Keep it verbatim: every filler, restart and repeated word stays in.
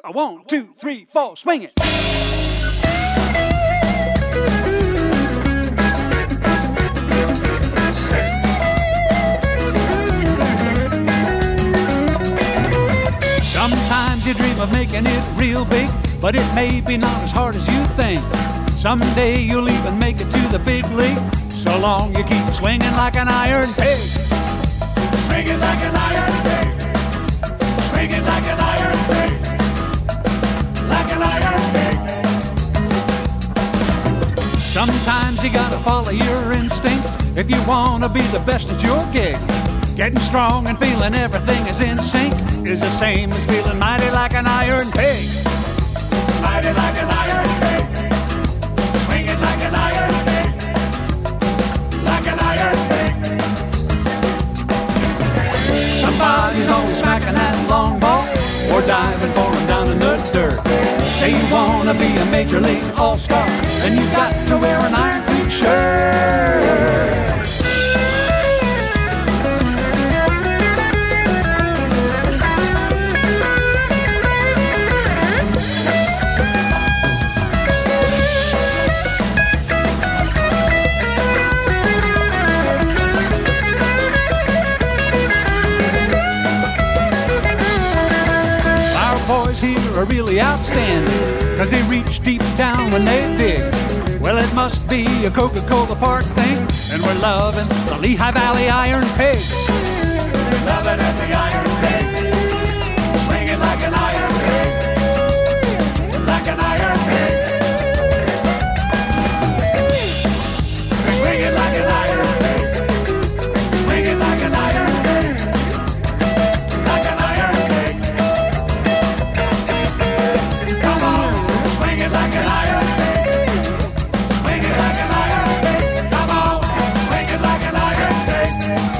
A one, two, three, four, swing it. Sometimes you dream of making it real big, but it may be not as hard as you think. Someday you'll even make it to the big league, so long you keep swinging like an iron pig. Swinging like an iron pig. Swinging like an iron pig. Like an iron pig. Sometimes you gotta follow your instincts if you wanna be the best at your gig. Getting strong and feeling everything is in sync is the same as feeling mighty like an iron pig. Mighty like an iron pig. Swinging like an iron pig. Like an iron pig. Somebody's always smacking that long ball or diving for him down in the dirt. Say you wanna be a major league all-star, and you got to wear an Iron Pig shirt. Are really outstanding, cause they reach deep down when they dig. Well, it must be a Coca-Cola Park thing, and we're loving the Lehigh Valley Iron Pig. We're loving at the Iron Pig. Swinging like an iron pig. Like an iron pig. Swinging like an iron pig. Swinging like an iron pig. Like an iron pig. Like an iron pig. Swing it like an iron pig. Come on, swing it like an iron pig.